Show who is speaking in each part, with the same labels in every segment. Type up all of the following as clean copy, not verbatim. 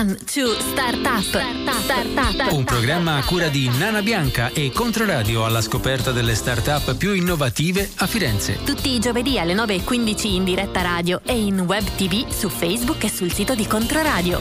Speaker 1: One, two, Startup.
Speaker 2: Un programma a cura di Nana Bianca e Controradio alla scoperta delle start-up più innovative a Firenze.
Speaker 1: Tutti i giovedì alle 9:15 in diretta radio e in web TV su Facebook e sul sito di Controradio.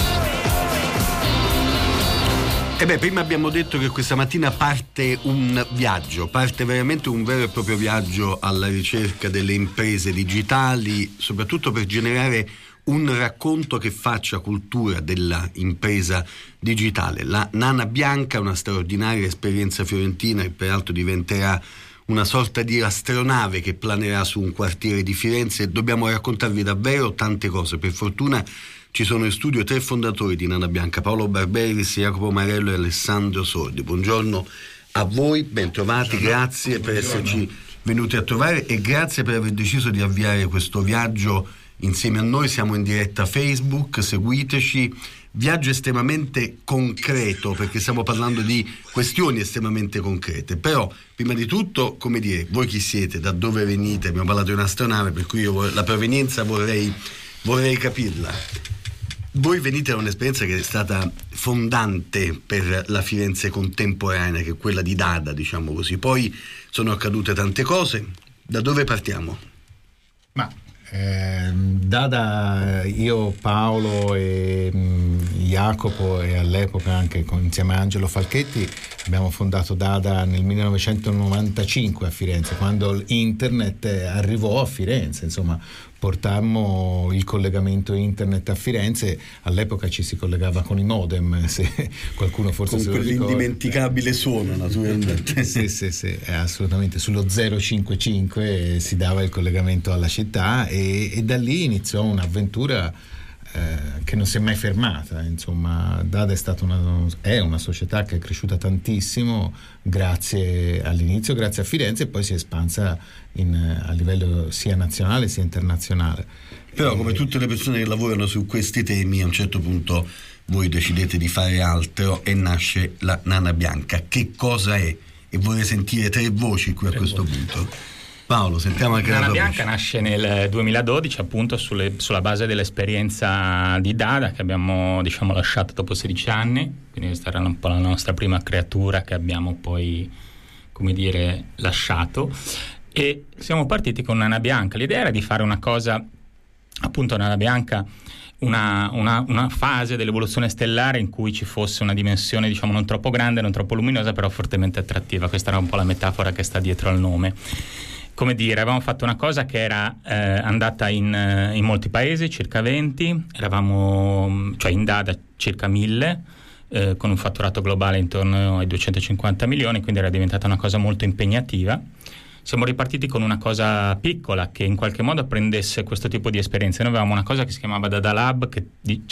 Speaker 3: Prima abbiamo detto che questa mattina parte un viaggio, parte veramente un vero e proprio viaggio alla ricerca delle imprese digitali, soprattutto per generare un racconto che faccia cultura della impresa digitale. La Nana Bianca, una straordinaria esperienza fiorentina che peraltro diventerà una sorta di astronave che planerà su un quartiere di Firenze. Dobbiamo raccontarvi davvero tante cose. Per fortuna ci sono in studio 3 fondatori di Nana Bianca: Paolo Barberis, Jacopo Marello e Alessandro Sordi. Buongiorno a voi, bentrovati, grazie per esserci venuti a trovare e grazie per aver deciso di avviare questo viaggio insieme a noi. Siamo in diretta Facebook, seguiteci. Viaggio estremamente concreto, perché stiamo parlando di questioni estremamente concrete. Però prima di tutto, come dire, voi chi siete, da dove venite? Abbiamo parlato di un'astronave, per cui io la provenienza vorrei capirla. Voi venite da un'esperienza che è stata fondante per la Firenze contemporanea, che è quella di Dada, diciamo così. Poi sono accadute tante cose. Da dove partiamo?
Speaker 4: Dada, io, Paolo e Jacopo e all'epoca anche insieme a Angelo Falchetti abbiamo fondato Dada nel 1995 a Firenze, quando internet arrivò a Firenze. Insomma, portammo il collegamento internet a Firenze. All'epoca ci si collegava con i modem, se qualcuno forse
Speaker 3: con
Speaker 4: se lo ricorda.
Speaker 3: Quell'indimenticabile suono, naturalmente.
Speaker 4: sì, assolutamente. Sullo 055 si dava il collegamento alla città e da lì iniziò un'avventura che non si è mai fermata. Insomma, Dada è una società che è cresciuta tantissimo grazie a Firenze, e poi si è espansa a livello sia nazionale sia internazionale.
Speaker 3: Però come tutte le persone che lavorano su questi temi, a un certo punto voi decidete di fare altro e nasce la Nana Bianca. Che cosa è? E vorrei sentire 3 voci qui a questo punto. Paolo, sentiamo anche
Speaker 5: Nana
Speaker 3: la tua
Speaker 5: Bianca
Speaker 3: voce.
Speaker 5: nasce nel 2012 appunto sulla base dell'esperienza di Dada, che abbiamo lasciato dopo 16 anni, quindi questa era un po' la nostra prima creatura che abbiamo poi, lasciato, e siamo partiti con Nana Bianca. L'idea era di fare una cosa, appunto Nana Bianca, una fase dell'evoluzione stellare in cui ci fosse una dimensione non troppo grande, non troppo luminosa, però fortemente attrattiva. Questa era un po' la metafora che sta dietro al nome. Avevamo fatto una cosa che era andata in molti paesi, circa 20, eravamo in Dada circa 1000, con un fatturato globale intorno ai 250 milioni, quindi era diventata una cosa molto impegnativa. Siamo ripartiti con una cosa piccola che in qualche modo prendesse questo tipo di esperienze. Noi avevamo una cosa che si chiamava Dada Lab, che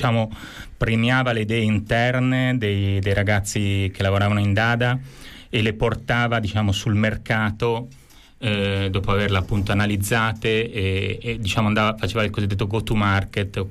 Speaker 5: premiava le idee interne dei ragazzi che lavoravano in Dada e le portava sul mercato dopo averle appunto analizzate e faceva il cosiddetto go to market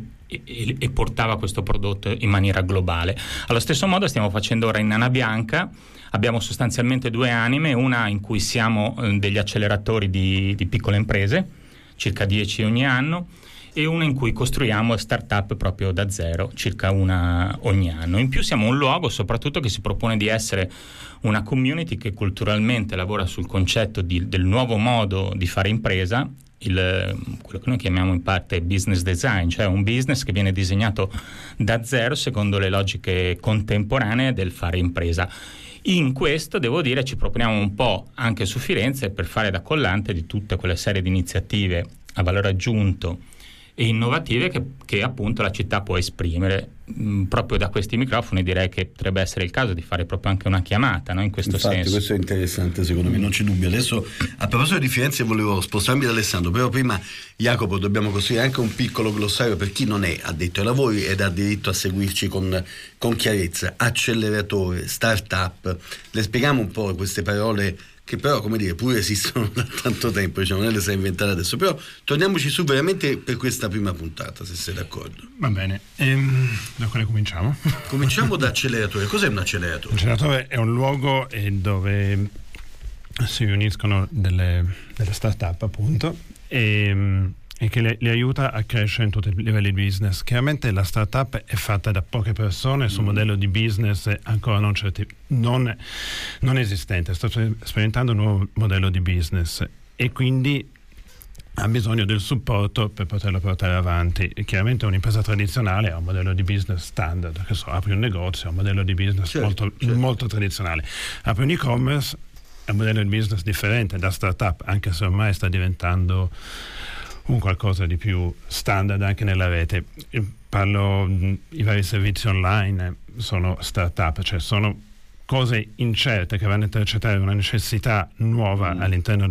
Speaker 5: e portava questo prodotto in maniera globale. Allo stesso modo stiamo facendo ora in Nana Bianca. Abbiamo sostanzialmente 2 anime, una in cui siamo degli acceleratori di piccole imprese, circa 10 ogni anno, e una in cui costruiamo start-up proprio da zero, circa una ogni anno. In più siamo un luogo soprattutto che si propone di essere una community che culturalmente lavora sul concetto del nuovo modo di fare impresa, quello che noi chiamiamo in parte business design, cioè un business che viene disegnato da zero secondo le logiche contemporanee del fare impresa. In questo, devo dire, ci proponiamo un po' anche su Firenze per fare da collante di tutte quelle serie di iniziative a valore aggiunto e innovative che appunto la città può esprimere. Proprio da questi microfoni direi che potrebbe essere il caso di fare proprio anche una chiamata, no? In questo senso.
Speaker 3: Questo è interessante, secondo me, non c'è dubbio. Adesso, a proposito di Firenze, volevo spostarmi da Alessandro, però prima, Jacopo, dobbiamo costruire anche un piccolo glossario per chi non è addetto ai lavori ed ha diritto a seguirci con chiarezza. Acceleratore, start-up, le spieghiamo un po' queste parole che però, pure esistono da tanto tempo, non le sai inventare adesso. Però torniamoci su veramente per questa prima puntata, se sei d'accordo.
Speaker 6: Va bene, da quale cominciamo?
Speaker 3: Cominciamo da acceleratore. Cos'è un acceleratore?
Speaker 6: L'acceleratore è un luogo dove si riuniscono delle start-up, appunto, e e che le aiuta a crescere in tutti i livelli di business. Chiaramente la startup è fatta da poche persone su un modello di business ancora non esistente, sta sperimentando un nuovo modello di business e quindi ha bisogno del supporto per poterlo portare avanti. E chiaramente un'impresa tradizionale ha un modello di business standard, che apri un negozio, ha un modello di business molto tradizionale. Apri un e-commerce, è un modello di business differente da startup, anche se ormai sta diventando un qualcosa di più standard anche nella rete. I vari servizi online sono startup, cioè sono cose incerte che vanno a intercettare una necessità nuova all'interno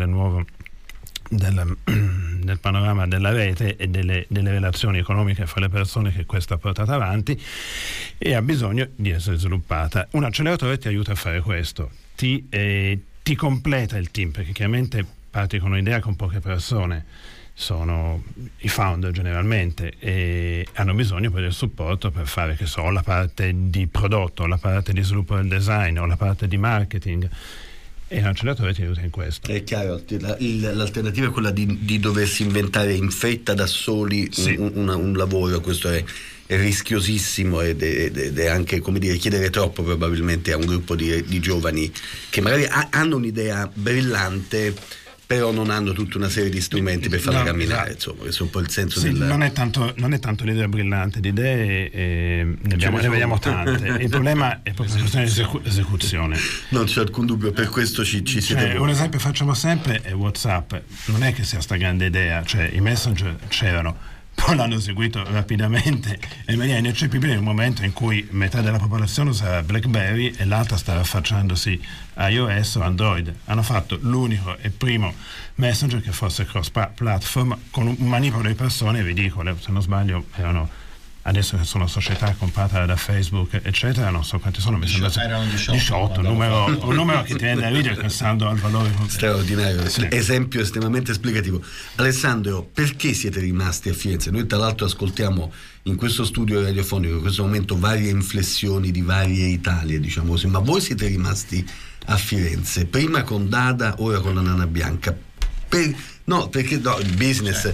Speaker 6: del panorama della rete e delle relazioni economiche fra le persone che questa ha portato avanti, e ha bisogno di essere sviluppata. Un acceleratore ti aiuta a fare questo, ti completa il team, perché chiaramente parti con un'idea con poche persone, sono i founder generalmente, e hanno bisogno poi del supporto per fare, che so, la parte di prodotto, la parte di sviluppo del design o la parte di marketing, e l'acceleratore ti aiuta in questo. È
Speaker 3: chiaro, l'alternativa è quella di doversi inventare in fretta da soli un lavoro. Questo è rischiosissimo ed è anche, come dire, chiedere troppo probabilmente a un gruppo di giovani che magari hanno un'idea brillante, però non hanno tutta una serie di strumenti per farla camminare, insomma. Questo è un po' il senso
Speaker 6: non è tanto l'idea brillante, di idee ne vediamo tante. Il problema è proprio la questione di esecuzione.
Speaker 3: Non c'è alcun dubbio, per questo ci siete.
Speaker 6: Un esempio facciamo sempre è WhatsApp. Non è che sia sta grande idea, cioè i messenger c'erano, poi l'hanno seguito rapidamente in maniera ineccepibile nel momento in cui metà della popolazione usava BlackBerry e l'altra stava affacciandosi a iOS o Android. Hanno fatto l'unico e primo messenger che fosse cross platform, con un manipolo di persone ridicole. Se non sbaglio erano, adesso che sono società comprate da Facebook eccetera, non so quanti sono, mi sembra
Speaker 4: erano 18,
Speaker 6: un numero che ti viene da ridere pensando al valore
Speaker 3: straordinario, esempio estremamente esplicativo. Alessandro, perché siete rimasti a Firenze? Noi tra l'altro ascoltiamo in questo studio radiofonico in questo momento varie inflessioni di varie Italie, diciamo così, ma voi siete rimasti a Firenze, prima con Dada, ora con la Nana Bianca. Perché il business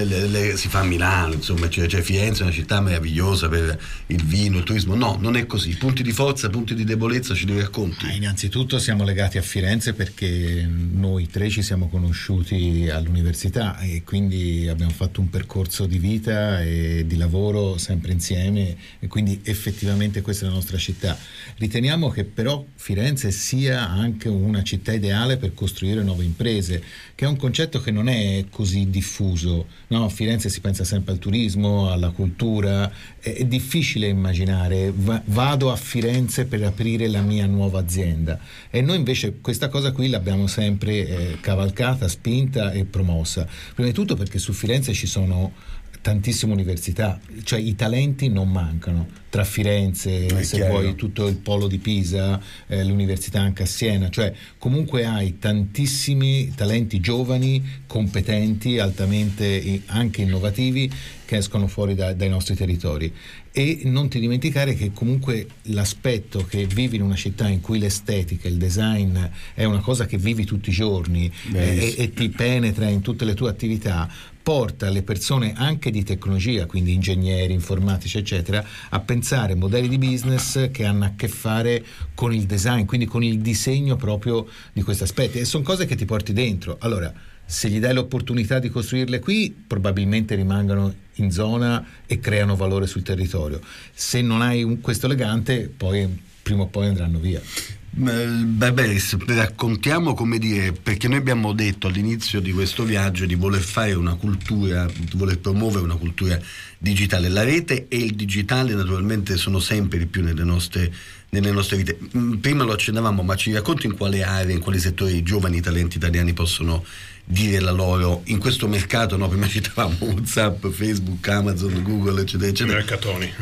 Speaker 3: si fa a Milano, insomma, cioè Firenze è una città meravigliosa per il vino, il turismo. No, non è così. Punti di forza, punti di debolezza, ce li racconti?
Speaker 4: Innanzitutto siamo legati a Firenze perché noi tre ci siamo conosciuti all'università e quindi abbiamo fatto un percorso di vita e di lavoro sempre insieme, e quindi effettivamente questa è la nostra città. Riteniamo che però Firenze sia anche una città ideale per costruire nuove imprese, che è un concetto che non è così diffuso, no? A Firenze si pensa sempre al turismo, alla cultura, è difficile immaginare vado a Firenze per aprire la mia nuova azienda, e noi invece questa cosa qui l'abbiamo sempre cavalcata, spinta e promossa, prima di tutto perché su Firenze ci sono tantissime università, cioè i talenti non mancano, tra Firenze, se vuoi tutto il polo di Pisa, l'università anche a Siena, cioè comunque hai tantissimi talenti giovani, competenti, altamente anche innovativi, che escono fuori dai nostri territori. E non ti dimenticare che comunque l'aspetto che vivi in una città in cui l'estetica, il design è una cosa che vivi tutti i giorni e ti penetra in tutte le tue attività, porta le persone anche di tecnologia, quindi ingegneri, informatici eccetera, a pensare modelli di business che hanno a che fare con il design, quindi con il disegno proprio di questi aspetti, e sono cose che ti porti dentro. Allora, se gli dai l'opportunità di costruirle qui, probabilmente rimangano in zona e creano valore sul territorio. Se non hai questo legante, poi prima o poi andranno via.
Speaker 3: Barbaris, raccontiamo, come dire, perché noi abbiamo detto all'inizio di questo viaggio di voler fare una cultura, di voler promuovere una cultura digitale. La rete e il digitale naturalmente sono sempre di più nelle nostre vite. Prima lo accennavamo, ma ci racconti in quale aree, in quali settori i giovani talenti italiani possono dire la loro in questo mercato, no? Prima citavamo WhatsApp, Facebook, Amazon, Google eccetera eccetera.
Speaker 6: Mercatoni.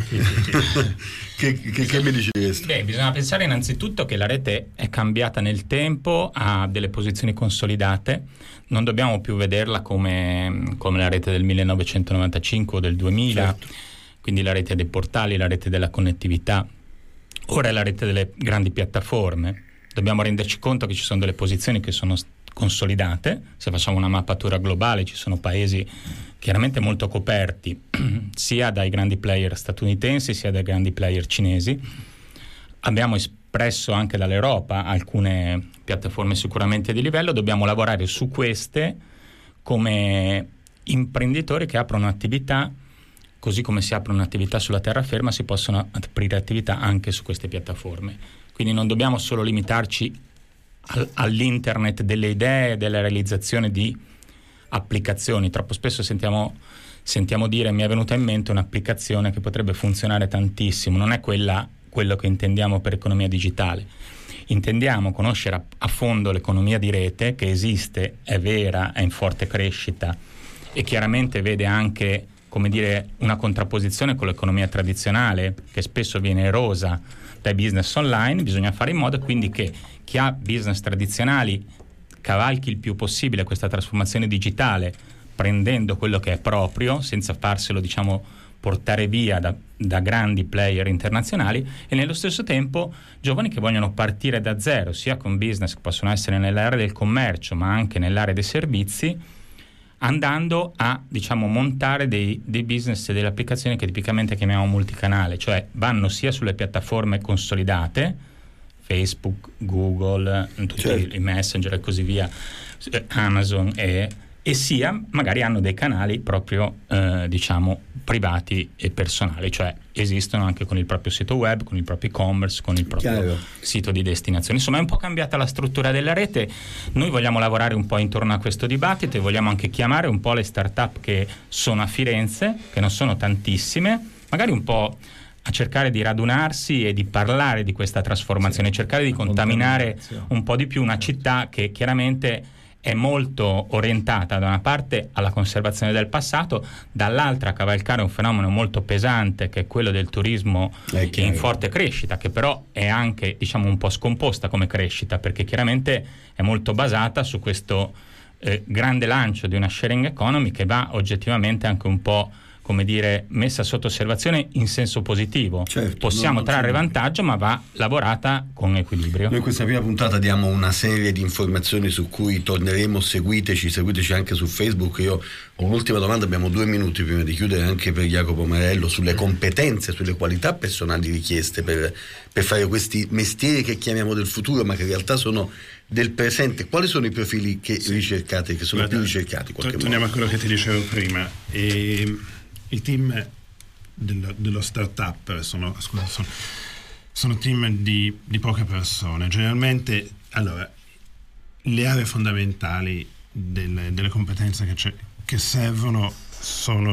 Speaker 3: che mi dici di questo?
Speaker 5: Bisogna pensare innanzitutto che la rete è cambiata nel tempo, ha delle posizioni consolidate, non dobbiamo più vederla come la rete del 1995 o del 2000, certo. Quindi la rete dei portali, la rete della connettività, ora è la rete delle grandi piattaforme. Dobbiamo renderci conto che ci sono delle posizioni che sono consolidate. Se facciamo una mappatura globale, ci sono paesi chiaramente molto coperti sia dai grandi player statunitensi sia dai grandi player cinesi. Abbiamo espresso anche dall'Europa alcune piattaforme sicuramente di livello, dobbiamo lavorare su queste come imprenditori che aprono attività, così come si aprono attività sulla terraferma, si possono aprire attività anche su queste piattaforme. Quindi non dobbiamo solo limitarci all'internet delle idee, della realizzazione di applicazioni. Troppo spesso sentiamo dire, mi è venuta in mente un'applicazione che potrebbe funzionare tantissimo. Non è quello che intendiamo per economia digitale. Intendiamo conoscere a fondo l'economia di rete, che esiste, è vera, è in forte crescita e chiaramente vede anche, come dire, una contrapposizione con l'economia tradizionale che spesso viene erosa dai business online. Bisogna fare in modo quindi che chi ha business tradizionali cavalchi il più possibile questa trasformazione digitale, prendendo quello che è proprio senza farselo, diciamo, portare via da grandi player internazionali, e nello stesso tempo giovani che vogliono partire da zero, sia con business che possono essere nell'area del commercio ma anche nell'area dei servizi, andando a, diciamo, montare dei business e delle applicazioni che tipicamente chiamiamo multicanale, cioè vanno sia sulle piattaforme consolidate, Facebook, Google, tutti i Messenger e così via, Amazon, e sia magari hanno dei canali proprio diciamo privati e personali, cioè esistono anche con il proprio sito web, con il proprio e-commerce, con il proprio sito di destinazione. Insomma, è un po' cambiata la struttura della rete. Noi vogliamo lavorare un po' intorno a questo dibattito e vogliamo anche chiamare un po' le start-up che sono a Firenze, che non sono tantissime, magari un po' a cercare di radunarsi e di parlare di questa trasformazione, cercare di contaminare un po' di più una città che chiaramente è molto orientata da una parte alla conservazione del passato, dall'altra a cavalcare un fenomeno molto pesante che è quello del turismo in forte crescita, che però è anche, diciamo, un po' scomposta come crescita, perché chiaramente è molto basata su questo grande lancio di una sharing economy che va oggettivamente anche un po', come dire, messa sotto osservazione in senso positivo. Certo, possiamo trarre vantaggio, ma va lavorata con equilibrio.
Speaker 3: Noi in questa prima puntata diamo una serie di informazioni su cui torneremo. Seguiteci anche su Facebook. Io ho un'ultima domanda, abbiamo 2 minuti prima di chiudere, anche per Jacopo Marello, sulle competenze, sulle qualità personali richieste per fare questi mestieri che chiamiamo del futuro, ma che in realtà sono del presente. Quali sono i profili che ricercate, che sono più ricercati?
Speaker 6: Torniamo a quello che ti dicevo prima. Il team dello startup sono team di poche persone. Generalmente, allora, le aree fondamentali delle competenze che servono sono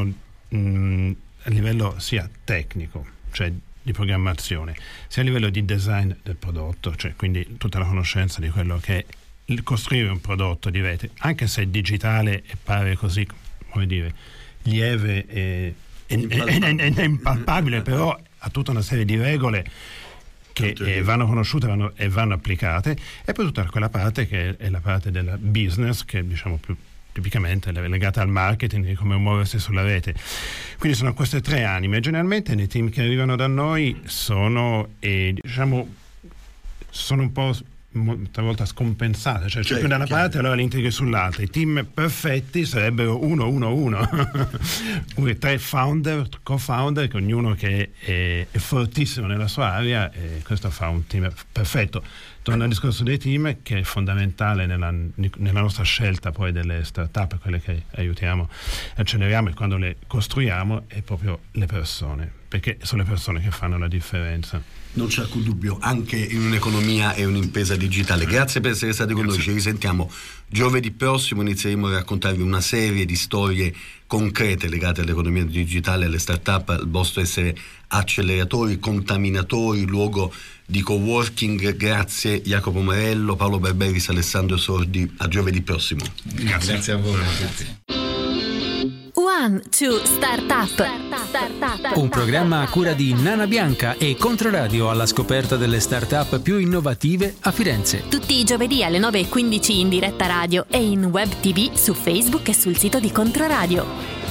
Speaker 6: a livello sia tecnico, cioè di programmazione, sia a livello di design del prodotto, cioè quindi tutta la conoscenza di quello che è costruire un prodotto di rete, anche se è digitale e pare così, come dire, lieve e impalpabile, però ha tutta una serie di regole che vanno conosciute e vanno applicate, e poi tutta quella parte che è la parte della business, che diciamo più tipicamente legata al marketing, di come muoversi sulla rete. Quindi sono queste 3 anime. Generalmente nei team che arrivano da noi sono un po' talvolta scompensate, cioè c'è più da una parte e allora li integri sull'altra. I team perfetti sarebbero 1-1-1 3 founder, co-founder, che ognuno che è fortissimo nella sua area, e questo fa un team perfetto. Torno al discorso dei team, che è fondamentale nella nostra scelta poi delle start-up, quelle che aiutiamo, acceleriamo, e quando le costruiamo è proprio le persone, perché sono le persone che fanno la differenza.
Speaker 3: Non c'è alcun dubbio, anche in un'economia e un'impresa digitale. Grazie per essere stati con noi, ci risentiamo giovedì prossimo, inizieremo a raccontarvi una serie di storie concrete legate all'economia digitale, alle start-up, al vostro essere acceleratori, contaminatori, luogo di coworking. Grazie Jacopo Marello, Paolo Barberis, Alessandro Sordi, a giovedì prossimo.
Speaker 4: Grazie a voi.
Speaker 1: One, two, Startup.
Speaker 2: Un programma a cura di Nana Bianca e Controradio, alla scoperta delle start-up più innovative a Firenze.
Speaker 1: Tutti i giovedì alle 9:15 in diretta radio e in web TV su Facebook e sul sito di Controradio.